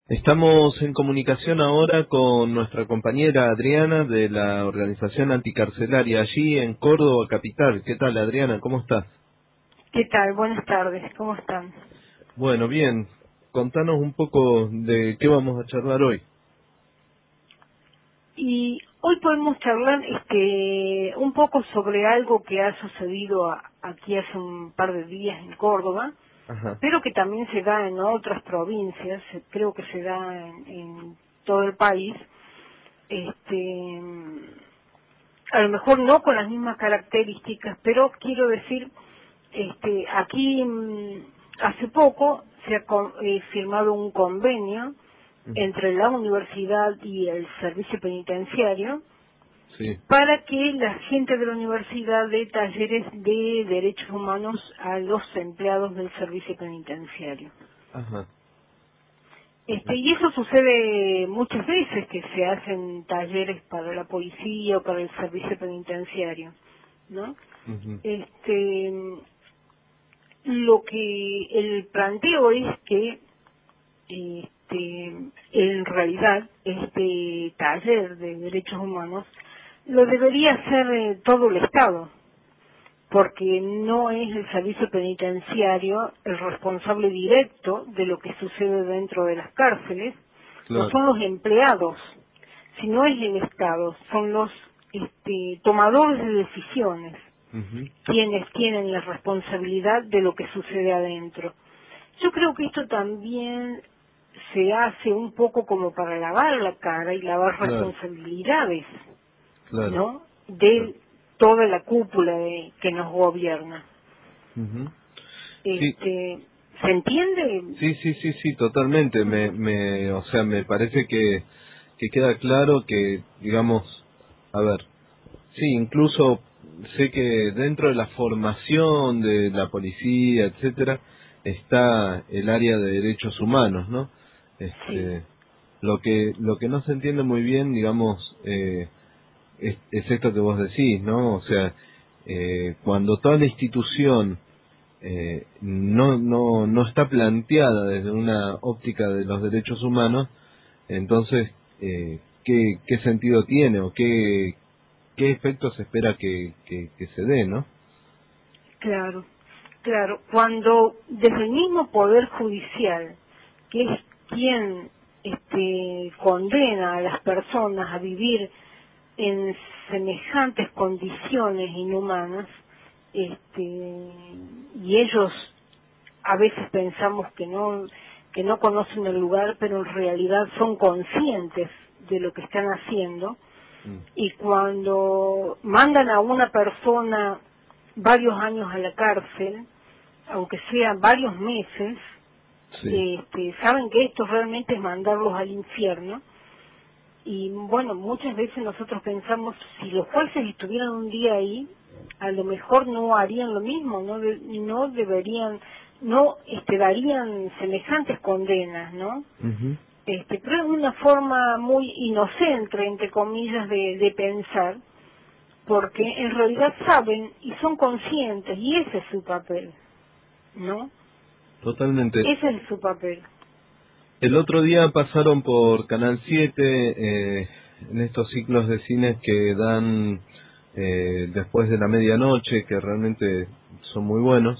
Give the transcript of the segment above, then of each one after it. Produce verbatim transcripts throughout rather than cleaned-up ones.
Estamos en comunicación ahora con nuestra compañera Adriana de la organización anticarcelaria allí en Córdoba capital. ¿Qué tal, Adriana? ¿Cómo estás? ¿Qué tal? Buenas tardes, ¿cómo están? Bueno, bien. Contanos un poco de qué vamos a charlar hoy. Y hoy podemos charlar este, un poco sobre algo que ha sucedido a- aquí hace un par de días en Córdoba, Ajá. pero que también se da en otras provincias, eh, creo que se da en, en todo el país. Este, a lo mejor no con las mismas características, pero quiero decir, este, aquí mm, hace poco se ha con- eh, firmado un convenio Ujú. entre la universidad y el servicio penitenciario Sí. para que la gente de la universidad dé talleres de derechos humanos a los empleados del servicio penitenciario. Ajá. Este, y eso sucede muchas veces, que se hacen talleres para la policía o para el servicio penitenciario, ¿no? Ujú. Este, lo que el planteo es que este, en realidad este taller de derechos humanos lo debería hacer eh, todo el Estado, porque no es el servicio penitenciario el responsable directo de lo que sucede dentro de las cárceles, no Claro. son los empleados, sino es el Estado, son los este, tomadores de decisiones Ujú. quienes tienen la responsabilidad de lo que sucede adentro. Yo creo que esto también se hace un poco como para lavar la cara y lavar Claro. responsabilidades, Claro. ¿no? Claro. De toda la cúpula de, que nos gobierna. Ujú. Sí. Este, ¿se entiende? Sí, sí, sí, sí, totalmente. Me, Ujú. me, o sea, me parece que, que queda claro que, digamos, a ver, sí, incluso sé que dentro de la formación de la policía, etcétera, está el área de derechos humanos, ¿no? Sí, Este, lo que lo que no se entiende muy bien, digamos, eh, es, es esto que vos decís, ¿no? O sea, eh, cuando toda la institución eh, no no no está planteada desde una óptica de los derechos humanos, entonces eh, ¿qué, qué sentido tiene o qué qué efectos se espera que, que, que se dé, ¿no? claro, claro. Cuando desde el mismo Poder Judicial, que es quien este, condena a las personas a vivir en semejantes condiciones inhumanas, este, y ellos a veces pensamos que no que no conocen el lugar, pero en realidad son conscientes de lo que están haciendo, Mm. y cuando mandan a una persona varios años a la cárcel, aunque sean varios meses, Sí, este, saben que esto realmente es mandarlos al infierno. Y bueno, muchas veces nosotros pensamos, si los jueces estuvieran un día ahí, a lo mejor no harían lo mismo, no de- no deberían, no este, darían semejantes condenas, ¿no? ujú, Este, pero es una forma muy inocente, entre comillas, de, de pensar, porque en realidad saben y son conscientes, y ese es su papel, ¿no? totalmente. Ese es su papel. El otro día pasaron por Canal siete, eh, en estos ciclos de cine que dan eh, después de la medianoche, que realmente son muy buenos,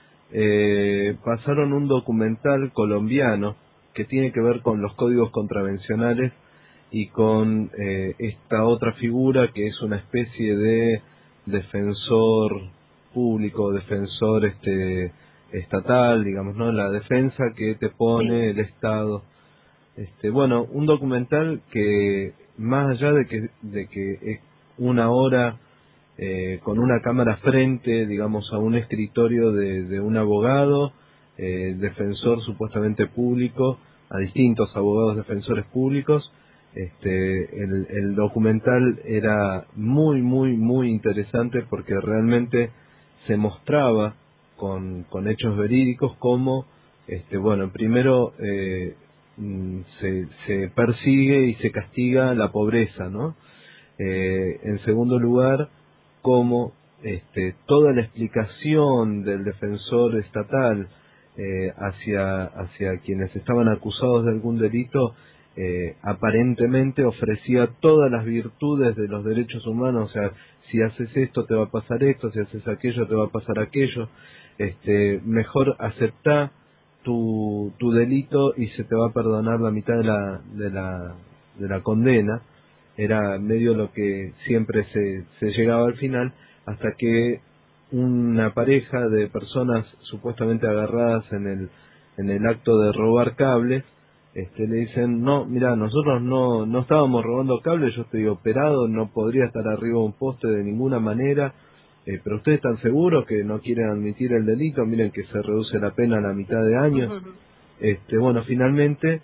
eh, pasaron un documental colombiano que tiene que ver con los códigos contravencionales y con eh, esta otra figura que es una especie de defensor público, defensor este estatal, digamos, ¿no? La defensa que te Sí, pone el Estado. Este, bueno, un documental que más allá de que de que es una hora eh, con una cámara frente, digamos, a un escritorio de, de un abogado, eh, defensor supuestamente público, a distintos abogados defensores públicos. Este, el, el documental era muy, muy, muy interesante porque realmente se mostraba con, con hechos verídicos cómo, este, bueno, primero eh, mm, se, se persigue y se castiga la pobreza, ¿no? Eh, en segundo lugar, cómo este, toda la explicación del defensor estatal eh, hacia, hacia quienes estaban acusados de algún delito, eh, aparentemente ofrecía todas las virtudes de los derechos humanos, o sea, si haces esto te va a pasar esto, si haces aquello te va a pasar aquello, este, mejor aceptá tu, tu delito y se te va a perdonar la mitad de la, de la, de la condena. Era medio lo que siempre se, se llegaba al final, hasta que una pareja de personas supuestamente agarradas en el, en el acto de robar cables, este, le dicen, no, mira, nosotros no, no estábamos robando cables, yo estoy operado, no podría estar arriba de un poste de ninguna manera, eh, pero ustedes están seguros que no quieren admitir el delito, miren que se reduce la pena a la mitad de años. Ujú. Este, bueno, finalmente,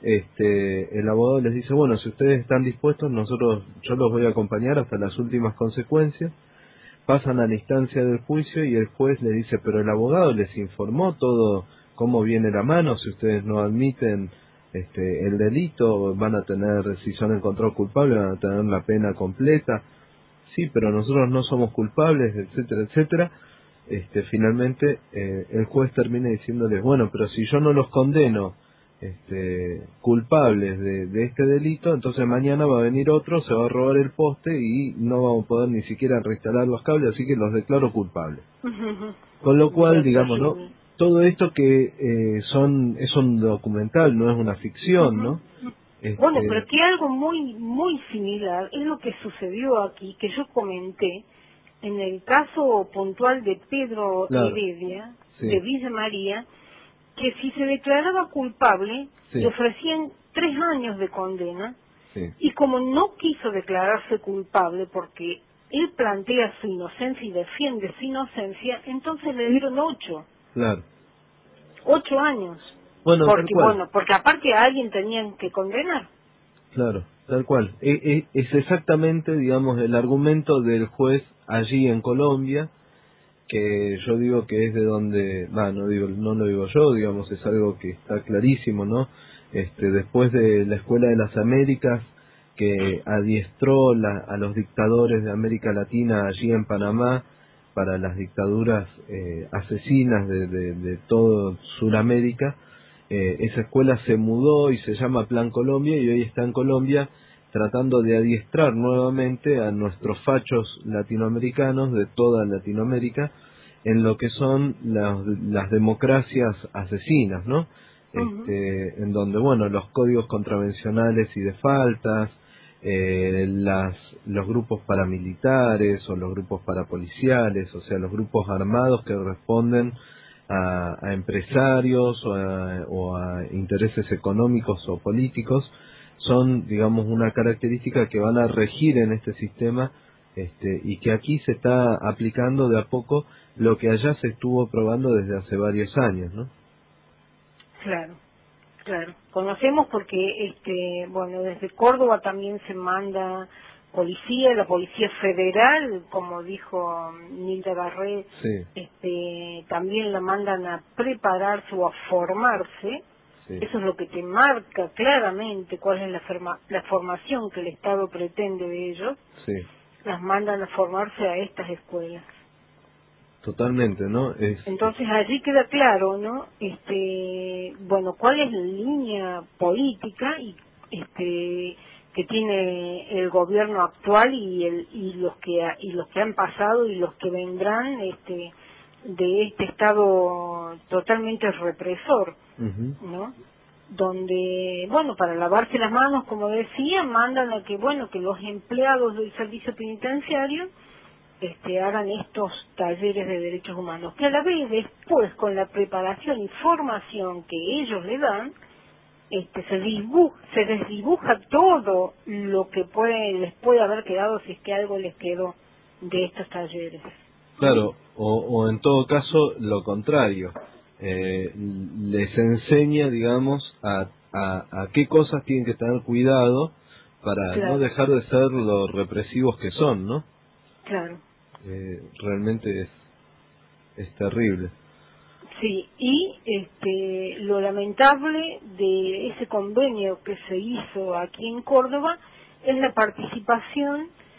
este, el abogado les dice, bueno, si ustedes están dispuestos, nosotros, yo los voy a acompañar hasta las últimas consecuencias. Pasan a la instancia del juicio y el juez le dice, pero el abogado les informó todo cómo viene la mano, si ustedes no admiten este, el delito, van a tener, si son encontrados culpables, van a tener la pena completa. Sí, pero nosotros no somos culpables, etcétera, etcétera. Este, finalmente eh, el juez termina diciéndoles, bueno, pero si yo no los condeno este, culpables de, de este delito, entonces mañana va a venir otro, se va a robar el poste y no vamos a poder ni siquiera reinstalar los cables, así que los declaro culpables. Ujú. Con lo cual, Qué digamos, ¿no? terrible. Todo esto que eh, son es un documental, no es una ficción, Ujú. ¿no? Bueno, pero Este, que algo muy muy similar es lo que sucedió aquí, que yo comenté en el caso puntual de Pedro claro, Heredia, sí, de Villa María, que si se declaraba culpable, le sí, ofrecían tres años de condena, sí, y como no quiso declararse culpable porque él plantea su inocencia y defiende su inocencia, entonces le dieron ocho, claro. ocho años. Bueno, tal Porque, cual. bueno, porque aparte a alguien tenían que condenar. Claro, tal cual. E- e- es exactamente, digamos, el argumento del juez allí en Colombia, que yo digo que es de donde, va, no digo, no lo digo yo, digamos, es algo que está clarísimo, ¿no? Este, después de la Escuela de las Américas, que adiestró la- a los dictadores de América Latina allí en Panamá para las dictaduras eh, asesinas de, de, de todo Sudamérica, eh, esa escuela se mudó y se llama Plan Colombia y hoy está en Colombia tratando de adiestrar nuevamente a nuestros fachos latinoamericanos de toda Latinoamérica en lo que son las, las democracias asesinas, ¿no? Ujú. Este, en donde, bueno, los códigos contravencionales y de faltas, eh, las, los grupos paramilitares o los grupos parapoliciales, o sea, los grupos armados que responden a, a empresarios o a, o a intereses económicos o políticos, son, digamos, una característica que van a regir en este sistema, este, y que aquí se está aplicando de a poco lo que allá se estuvo probando desde hace varios años, ¿no? Claro, claro. Conocemos porque, este, bueno, desde Córdoba también se manda policía, la Policía Federal, como dijo Nilda Garré, Sí, este, también la mandan a prepararse o a formarse. sí, Eso es lo que te marca claramente cuál es la, forma- la formación que el Estado pretende de ellos. sí, Las mandan a formarse a estas escuelas. totalmente, ¿no? Es, es- Entonces allí queda claro, ¿no? Este, bueno, cuál es la línea política y este que tiene el gobierno actual y el y los que ha- y los que han pasado y los que vendrán, este, de este estado totalmente represor, ujú, ¿no? Donde, bueno, para lavarse las manos, como decía, mandan a que, bueno, que los empleados del servicio penitenciario este, hagan estos talleres de derechos humanos, que a la vez después con la preparación y formación que ellos le dan, este, se, dibuja, se desdibuja todo lo que puede, les puede haber quedado si es que algo les quedó de estos talleres. ¿Mm? claro, o, o en todo caso lo contrario, eh, les enseña, digamos, a, a, a qué cosas tienen que tener cuidado para no Claro, dejar de ser los represivos que son, ¿no? claro. Eh, realmente es, es terrible. Sí, y este, lo lamentable de ese convenio que se hizo aquí en Córdoba es la participación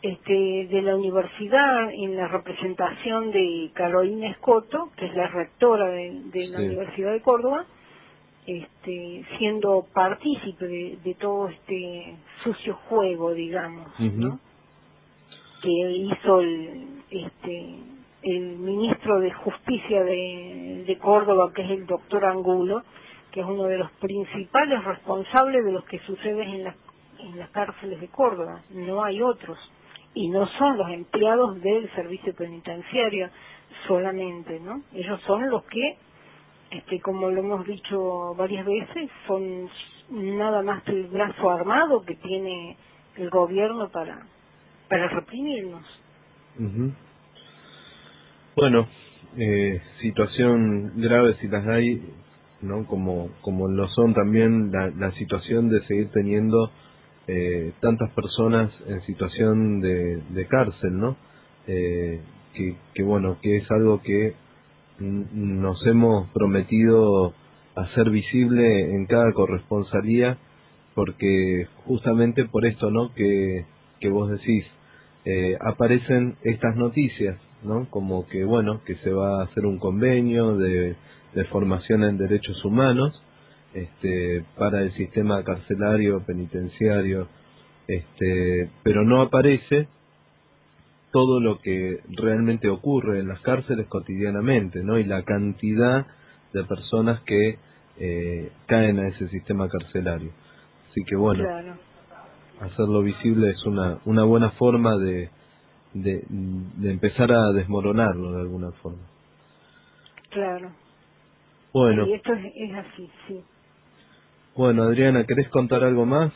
este, de la universidad en la representación de Carolina Escoto, que es la rectora de, de la Sí. Universidad de Córdoba, este, siendo partícipe de, de todo este sucio juego, digamos, Uh-huh. ¿no? Que hizo el, este, el ministro de Justicia de, de Córdoba, que es el doctor Angulo, que es uno de los principales responsables de lo que sucede en las, en las cárceles de Córdoba. No hay otros. Y no son los empleados del servicio penitenciario solamente, ¿no? Ellos son los que, este, como lo hemos dicho varias veces, son nada más que el brazo armado que tiene el gobierno para para reprimirnos. Uh-huh. Bueno, eh, situación grave si las hay, ¿no? Como como lo son también la, la situación de seguir teniendo eh, tantas personas en situación de, de cárcel, ¿no? Eh, que, que bueno, que es algo que n- nos hemos prometido hacer visible en cada corresponsalía, porque justamente por esto, ¿no? Que, que vos decís, eh, aparecen estas noticias, ¿no? Como que, bueno, que se va a hacer un convenio de, de formación en derechos humanos, este, para el sistema carcelario, penitenciario, este, pero no aparece todo lo que realmente ocurre en las cárceles cotidianamente, ¿no? Y la cantidad de personas que eh, caen a ese sistema carcelario. Así que bueno, Claro, hacerlo visible es una una buena forma de, de, de empezar a desmoronarlo de alguna forma. claro. Bueno, Sí, esto es, es así, sí. bueno Adriana, ¿querés contar algo más?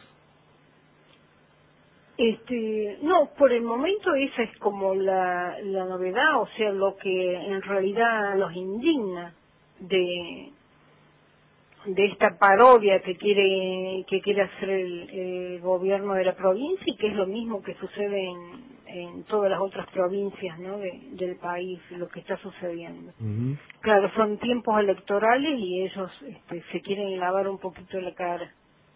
Este, no, por el momento esa es como la, la novedad, o sea, lo que en realidad los indigna de de esta parodia que quiere que quiere hacer el, el gobierno de la provincia, y que es lo mismo que sucede en, en todas las otras provincias, ¿no? de, del país, lo que está sucediendo. Uh-huh. Claro, son tiempos electorales y ellos este, se quieren lavar un poquito la cara.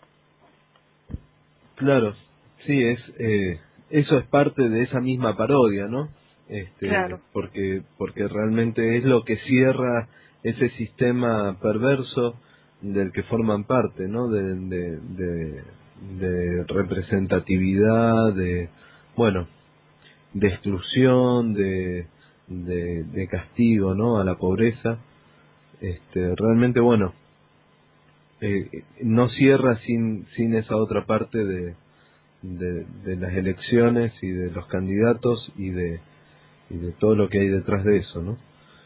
Claro, sí, es eh, eso es parte de esa misma parodia, ¿no? Este, Claro, porque porque realmente es lo que cierra ese sistema perverso del que forman parte, ¿no? De, de, de, de representatividad, de, bueno, de exclusión, de, de, de castigo, ¿no? A la pobreza. Este, realmente, bueno, eh, no cierra sin sin esa otra parte de, de, de las elecciones y de los candidatos y de y de todo lo que hay detrás de eso, ¿no?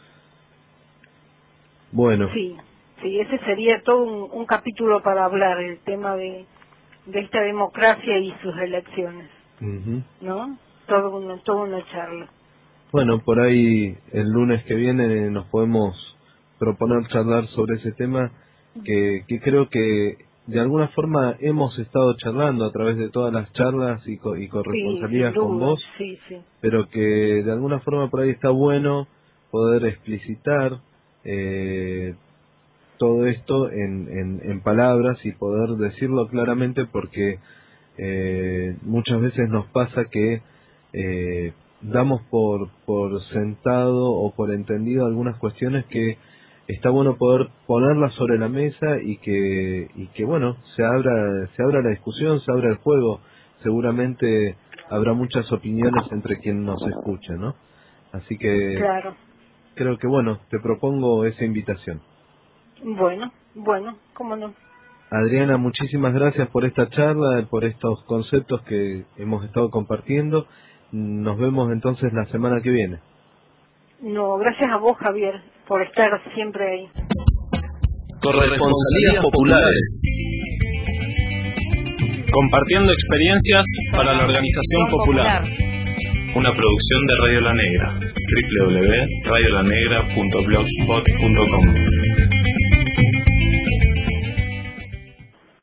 Bueno, sí, sí, ese sería todo un, un capítulo para hablar, el tema de, de esta democracia y sus elecciones, ujú. ¿no? Todo una, toda una charla. Bueno, por ahí el lunes que viene nos podemos proponer charlar sobre ese tema que, que creo que de alguna forma hemos estado charlando a través de todas las charlas y, co- y Sí, sin corresponsalías con duda, vos, sí, sí. pero que de alguna forma por ahí está bueno poder explicitar eh, todo esto en, en, en palabras y poder decirlo claramente, porque eh, muchas veces nos pasa que eh, damos por, por sentado o por entendido algunas cuestiones que está bueno poder ponerlas sobre la mesa y que y que bueno, se abra se abra la discusión, se abra el juego. Seguramente habrá muchas opiniones entre quien nos escucha, ¿no? Así que Claro. creo que bueno, te propongo esa invitación. Bueno, bueno, cómo no. Adriana, muchísimas gracias por esta charla, por estos conceptos que hemos estado compartiendo. Nos vemos entonces la semana que viene. No, gracias a vos, Javier, por estar siempre ahí. Corresponsalías populares. Compartiendo experiencias para la organización popular. Una producción de Radio La Negra. doble u doble u doble u punto radio la negra punto blogspot punto com